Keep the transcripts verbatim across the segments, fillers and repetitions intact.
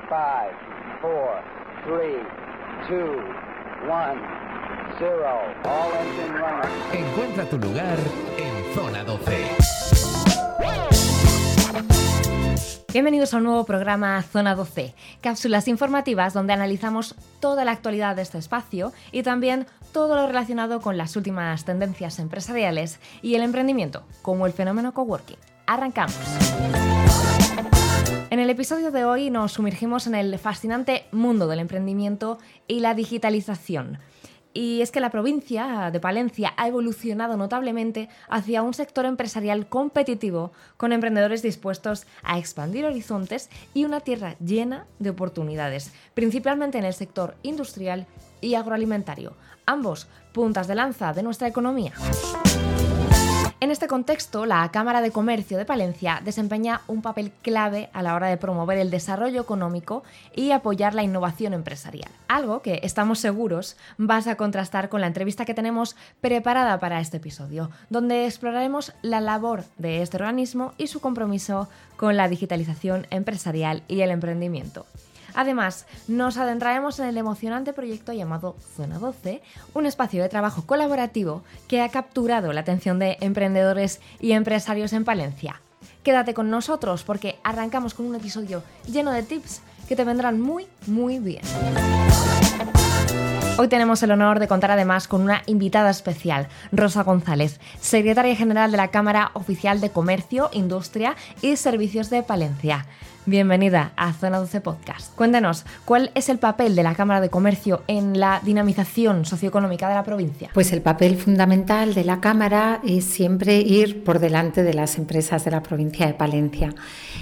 five, four, three, two, one, cero. All engine running. Encuentra tu lugar en Zona doce. Bienvenidos a un nuevo programa Zona doce, cápsulas informativas donde analizamos toda la actualidad de este espacio y también todo lo relacionado con las últimas tendencias empresariales y el emprendimiento, como el fenómeno coworking. Arrancamos. En el episodio de hoy nos sumergimos en el fascinante mundo del emprendimiento y la digitalización. Y es que la provincia de Palencia ha evolucionado notablemente hacia un sector empresarial competitivo con emprendedores dispuestos a expandir horizontes y una tierra llena de oportunidades, principalmente en el sector industrial y agroalimentario, ambos puntas de lanza de nuestra economía. En este contexto, la Cámara de Comercio de Palencia desempeña un papel clave a la hora de promover el desarrollo económico y apoyar la innovación empresarial, algo que estamos seguros vas a contrastar con la entrevista que tenemos preparada para este episodio, donde exploraremos la labor de este organismo y su compromiso con la digitalización empresarial y el emprendimiento. Además, nos adentraremos en el emocionante proyecto llamado Zona doce, un espacio de trabajo colaborativo que ha capturado la atención de emprendedores y empresarios en Palencia. Quédate con nosotros porque arrancamos con un episodio lleno de tips que te vendrán muy, muy bien. Hoy tenemos el honor de contar además con una invitada especial, Rosa González, secretaria general de la Cámara Oficial de Comercio, Industria y Servicios de Palencia. Bienvenida a Zona doce Podcast. Cuéntanos, ¿cuál es el papel de la Cámara de Comercio en la dinamización socioeconómica de la provincia? Pues el papel fundamental de la Cámara es siempre ir por delante de las empresas de la provincia de Palencia.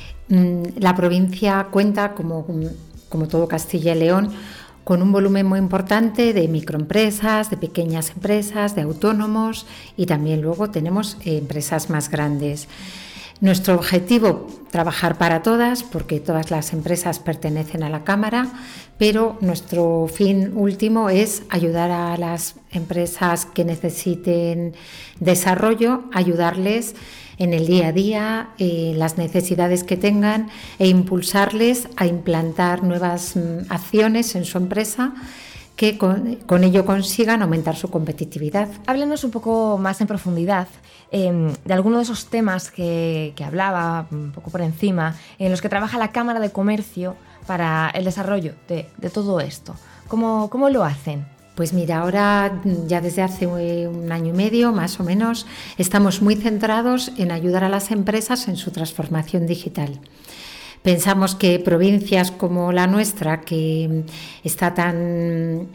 La provincia cuenta, como, como todo Castilla y León, con un volumen muy importante de microempresas, de pequeñas empresas, de autónomos y también luego tenemos empresas más grandes. Nuestro objetivo, trabajar para todas, porque todas las empresas pertenecen a la Cámara, pero nuestro fin último es ayudar a las empresas que necesiten desarrollo, ayudarles en el día a día, eh, las necesidades que tengan e impulsarles a implantar nuevas mm, acciones en su empresa que con, con ello consigan aumentar su competitividad. Háblenos un poco más en profundidad eh, de alguno de esos temas que, que hablaba un poco por encima, en los que trabaja la Cámara de Comercio para el desarrollo de, de todo esto. ¿Cómo, cómo lo hacen? Pues mira, ahora ya desde hace un año y medio más o menos estamos muy centrados en ayudar a las empresas en su transformación digital. Pensamos que provincias como la nuestra, que está tan,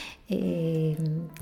eh,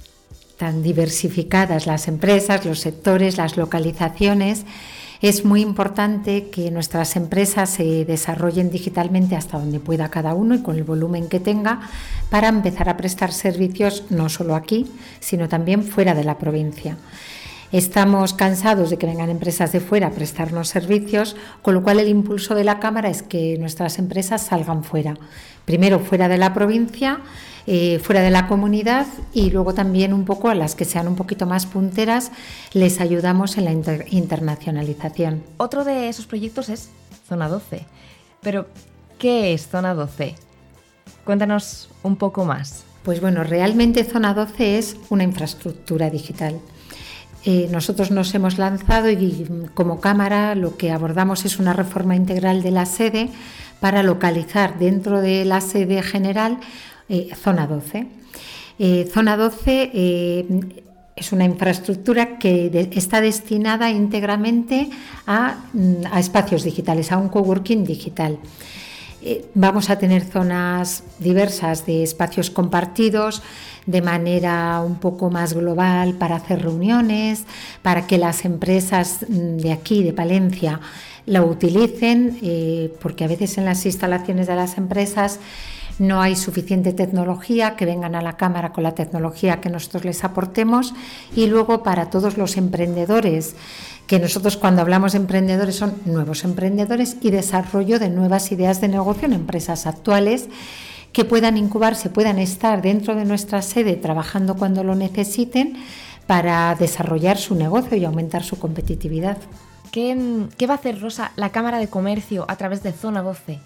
tan diversificadas las empresas, los sectores, las localizaciones, es muy importante que nuestras empresas se desarrollen digitalmente hasta donde pueda cada uno y con el volumen que tenga para empezar a prestar servicios no solo aquí, sino también fuera de la provincia. Estamos cansados de que vengan empresas de fuera a prestarnos servicios, con lo cual el impulso de la Cámara es que nuestras empresas salgan fuera. Primero fuera de la provincia, eh, fuera de la comunidad y luego también un poco a las que sean un poquito más punteras, les ayudamos en la inter- internacionalización. Otro de esos proyectos es Zona doce. Pero, ¿qué es Zona doce? Cuéntanos un poco más. Pues bueno, realmente Zona doce es una infraestructura digital. Eh, nosotros nos hemos lanzado y como Cámara lo que abordamos es una reforma integral de la sede para localizar dentro de la sede general eh, Zona doce. Eh, Zona doce eh, es una infraestructura que de, está destinada íntegramente a, a espacios digitales, a un coworking digital. Eh, vamos a tener zonas diversas de espacios compartidos de manera un poco más global para hacer reuniones, para que las empresas de aquí, de Palencia, lo utilicen, eh, porque a veces en las instalaciones de las empresas no hay suficiente tecnología, que vengan a la Cámara con la tecnología que nosotros les aportemos y luego para todos los emprendedores, que nosotros cuando hablamos de emprendedores son nuevos emprendedores y desarrollo de nuevas ideas de negocio en empresas actuales que puedan incubarse, puedan estar dentro de nuestra sede trabajando cuando lo necesiten para desarrollar su negocio y aumentar su competitividad. ¿Qué, qué va a hacer, Rosa, la Cámara de Comercio a través de Zona doce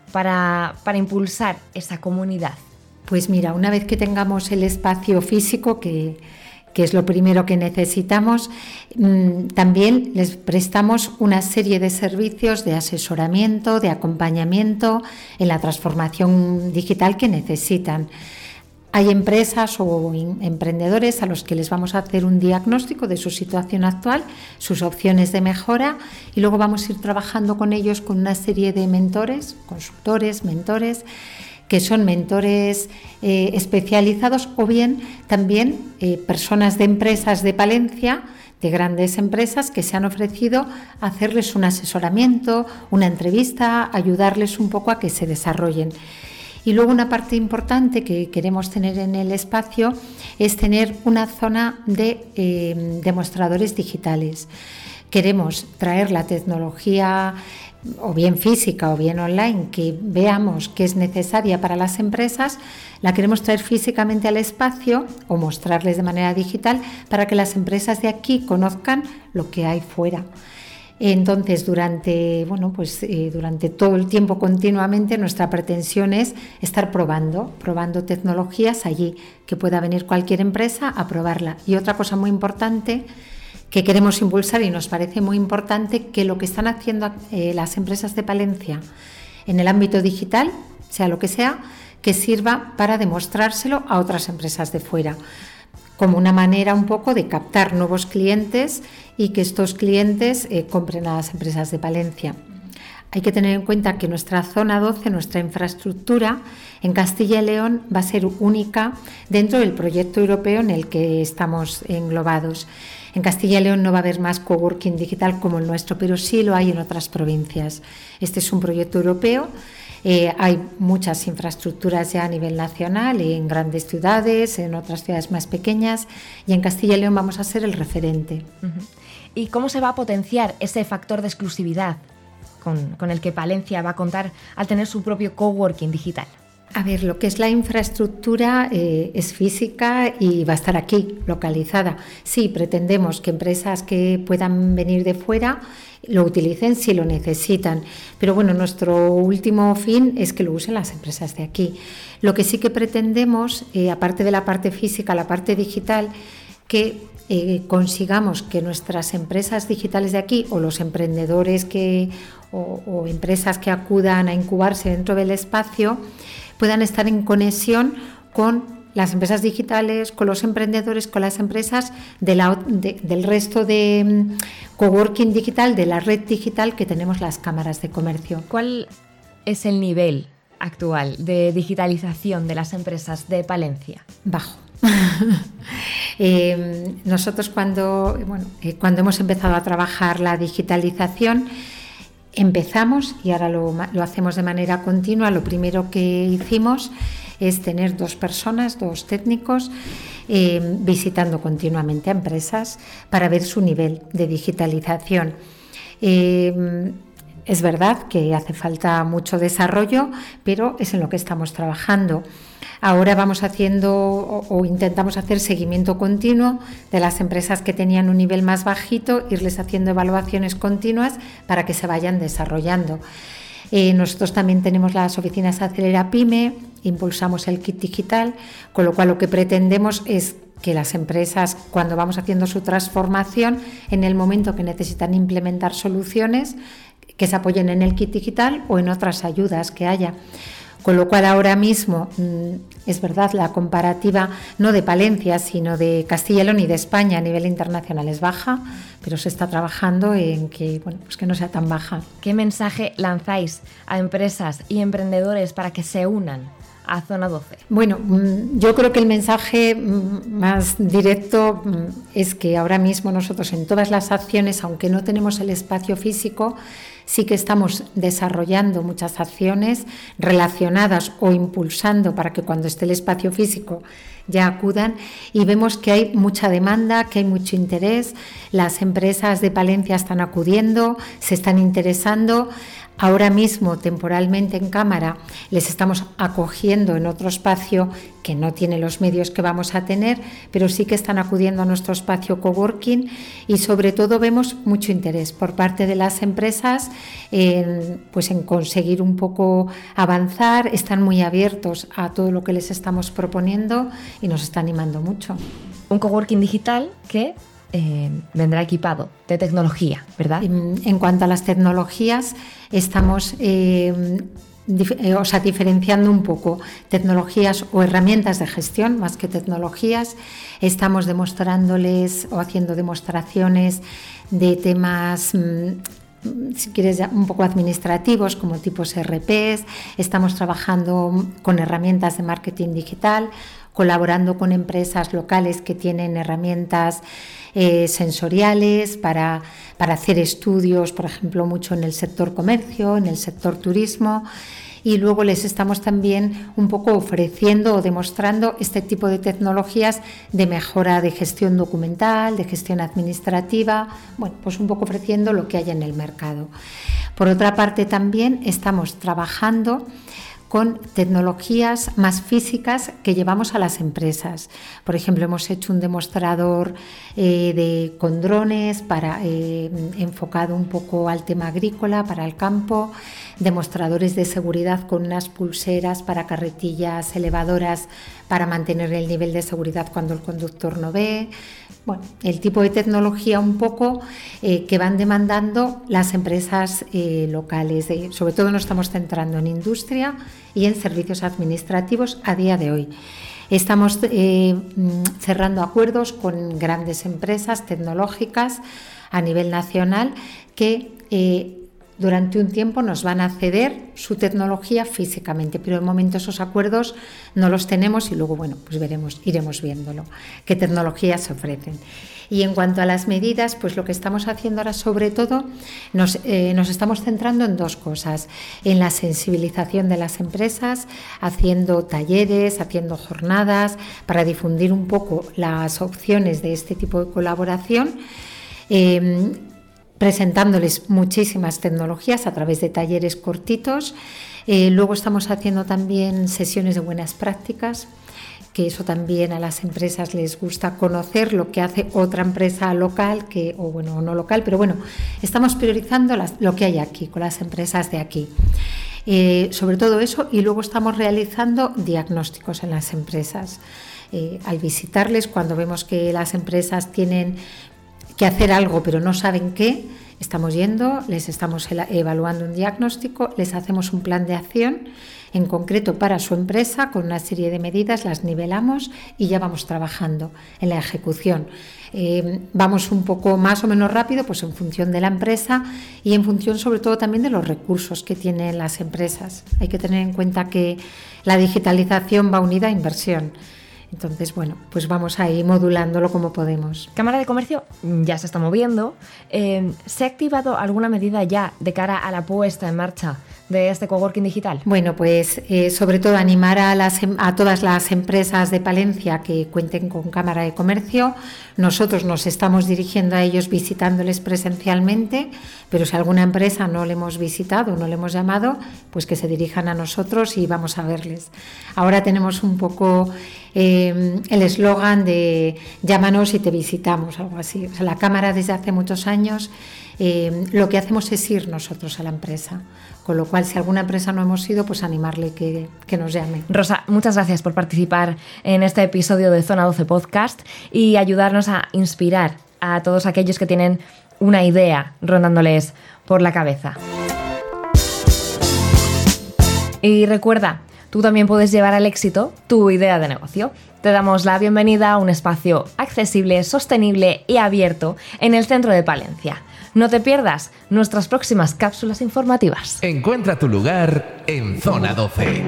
para, para impulsar esa comunidad? Pues mira, una vez que tengamos el espacio físico, que, que es lo primero que necesitamos, mmm, también les prestamos una serie de servicios de asesoramiento, de acompañamiento en la transformación digital que necesitan. Hay empresas o emprendedores a los que les vamos a hacer un diagnóstico de su situación actual, sus opciones de mejora, y luego vamos a ir trabajando con ellos con una serie de mentores, consultores, mentores, que son mentores eh, especializados o bien también eh, personas de empresas de Palencia, de grandes empresas que se han ofrecido a hacerles un asesoramiento, una entrevista, ayudarles un poco a que se desarrollen. Y luego una parte importante que queremos tener en el espacio es tener una zona de eh, demostradores digitales. Queremos traer la tecnología o bien física o bien online que veamos que es necesaria para las empresas, la queremos traer físicamente al espacio o mostrarles de manera digital para que las empresas de aquí conozcan lo que hay fuera. Entonces, durante, bueno, pues, eh, durante todo el tiempo continuamente nuestra pretensión es estar probando, probando tecnologías allí, que pueda venir cualquier empresa a probarla. Y otra cosa muy importante que queremos impulsar y nos parece muy importante, que lo que están haciendo eh, las empresas de Palencia en el ámbito digital, sea lo que sea, que sirva para demostrárselo a otras empresas de fuera, como una manera un poco de captar nuevos clientes y que estos clientes eh, compren a las empresas de Palencia. Hay que tener en cuenta que nuestra zona doce, nuestra infraestructura en Castilla y León va a ser única dentro del proyecto europeo en el que estamos englobados. En Castilla y León no va a haber más coworking digital como el nuestro, pero sí lo hay en otras provincias. Este es un proyecto europeo. Eh, hay muchas infraestructuras ya a nivel nacional, en grandes ciudades, en otras ciudades más pequeñas, y en Castilla y León vamos a ser el referente. Uh-huh. ¿Y cómo se va a potenciar ese factor de exclusividad con, con el que Palencia va a contar al tener su propio coworking digital? A ver, lo que es la infraestructura eh, es física y va a estar aquí, localizada. Sí, pretendemos que empresas que puedan venir de fuera lo utilicen si lo necesitan, pero bueno, nuestro último fin es que lo usen las empresas de aquí. Lo que sí que pretendemos, eh, aparte de la parte física, la parte digital, que eh, consigamos que nuestras empresas digitales de aquí o los emprendedores que, o, o empresas que acudan a incubarse dentro del espacio puedan estar en conexión con las empresas digitales, con los emprendedores, con las empresas de la, de, del resto de um, coworking digital, de la red digital que tenemos las cámaras de comercio. ¿Cuál es el nivel actual de digitalización de las empresas de Palencia? Bajo. eh, nosotros cuando, bueno, eh, cuando hemos empezado a trabajar la digitalización, empezamos, y ahora lo, lo hacemos de manera continua, lo primero que hicimos es tener dos personas, dos técnicos, eh, visitando continuamente a empresas para ver su nivel de digitalización. Eh, es verdad que hace falta mucho desarrollo, pero es en lo que estamos trabajando. Ahora vamos haciendo o, o intentamos hacer seguimiento continuo de las empresas que tenían un nivel más bajito, irles haciendo evaluaciones continuas para que se vayan desarrollando. Eh, nosotros también tenemos las oficinas Acelera Pyme, impulsamos el kit digital, con lo cual lo que pretendemos es que las empresas, cuando vamos haciendo su transformación, en el momento que necesitan implementar soluciones, que se apoyen en el kit digital o en otras ayudas que haya. Con lo cual ahora mismo es verdad, la comparativa no de Palencia, sino de Castilla y León y de España a nivel internacional es baja, pero se está trabajando en que, bueno, pues que no sea tan baja. ¿Qué mensaje lanzáis a empresas y emprendedores para que se unan a Zona doce? Bueno, yo creo que el mensaje más directo es que ahora mismo nosotros en todas las acciones, aunque no tenemos el espacio físico, sí que estamos desarrollando muchas acciones relacionadas o impulsando para que cuando esté el espacio físico ya acudan, y vemos que hay mucha demanda, que hay mucho interés. Las empresas de Palencia están acudiendo, se están interesando. Ahora mismo, temporalmente en cámara, les estamos acogiendo en otro espacio que no tiene los medios que vamos a tener, pero sí que están acudiendo a nuestro espacio coworking y sobre todo vemos mucho interés por parte de las empresas en, pues en conseguir un poco avanzar, están muy abiertos a todo lo que les estamos proponiendo y nos está animando mucho. Un coworking digital que Eh, vendrá equipado de tecnología, ¿verdad? En, en cuanto a las tecnologías, estamos eh, dif- eh, o sea, diferenciando un poco tecnologías o herramientas de gestión más que tecnologías. Estamos demostrándoles o haciendo demostraciones de temas, mmm, si quieres, un poco administrativos, como tipos R Ps. Estamos trabajando con herramientas de marketing digital, colaborando con empresas locales que tienen herramientas eh, sensoriales para, para hacer estudios, por ejemplo, mucho en el sector comercio, en el sector turismo, y luego les estamos también un poco ofreciendo o demostrando este tipo de tecnologías de mejora de gestión documental, de gestión administrativa, bueno, pues un poco ofreciendo lo que hay en el mercado. Por otra parte, también estamos trabajando con tecnologías más físicas que llevamos a las empresas. Por ejemplo, hemos hecho un demostrador eh, de, con drones para, eh, enfocado un poco al tema agrícola, para el campo, demostradores de seguridad con unas pulseras para carretillas elevadoras para mantener el nivel de seguridad cuando el conductor no ve. Bueno, el tipo de tecnología un poco eh, que van demandando las empresas eh, locales. Eh, sobre todo nos estamos centrando en industria y en servicios administrativos a día de hoy. Estamos eh, cerrando acuerdos con grandes empresas tecnológicas a nivel nacional que eh, durante un tiempo nos van a ceder su tecnología físicamente, pero de momento esos acuerdos no los tenemos y luego, bueno, pues veremos, iremos viéndolo, qué tecnologías se ofrecen. Y en cuanto a las medidas, pues lo que estamos haciendo ahora sobre todo, nos, eh, nos estamos centrando en dos cosas, en la sensibilización de las empresas, haciendo talleres, haciendo jornadas para difundir un poco las opciones de este tipo de colaboración, eh, presentándoles muchísimas tecnologías a través de talleres cortitos. Eh, luego estamos haciendo también sesiones de buenas prácticas, que eso también a las empresas les gusta conocer lo que hace otra empresa local, que, o bueno, no local, pero bueno, estamos priorizando las, lo que hay aquí, con las empresas de aquí. Eh, sobre todo eso, y luego estamos realizando diagnósticos en las empresas. Eh, al visitarles, cuando vemos que las empresas tienen que hacer algo pero no saben qué, estamos yendo, les estamos evaluando un diagnóstico, les hacemos un plan de acción en concreto para su empresa con una serie de medidas, las nivelamos y ya vamos trabajando en la ejecución. Eh, vamos un poco más o menos rápido, pues en función de la empresa y en función sobre todo también de los recursos que tienen las empresas. Hay que tener en cuenta que la digitalización va unida a inversión. Entonces, bueno, pues vamos ahí modulándolo como podemos. Cámara de Comercio ya se está moviendo. Eh, ¿Se ha activado alguna medida ya de cara a la puesta en marcha de este coworking digital? Bueno, pues eh, sobre todo animar a, las, a todas las empresas de Palencia que cuenten con Cámara de Comercio. Nosotros nos estamos dirigiendo a ellos visitándoles presencialmente, pero si alguna empresa no le hemos visitado, no le hemos llamado, pues que se dirijan a nosotros y vamos a verles. Ahora tenemos un poco eh, el eslogan de llámanos y te visitamos, algo así. O sea, la Cámara desde hace muchos años eh, lo que hacemos es ir nosotros a la empresa. Con lo cual, si alguna empresa no hemos ido, pues animarle que, que nos llame. Rosa, muchas gracias por participar en este episodio de Zona doce Podcast y ayudarnos a inspirar a todos aquellos que tienen una idea rondándoles por la cabeza. Y recuerda, tú también puedes llevar al éxito tu idea de negocio. Te damos la bienvenida a un espacio accesible, sostenible y abierto en el centro de Palencia. No te pierdas nuestras próximas cápsulas informativas. Encuentra tu lugar en Zona doce.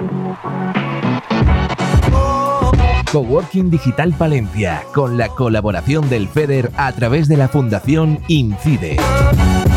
Coworking Digital Palencia, con la colaboración del FEDER a través de la Fundación INCIDE.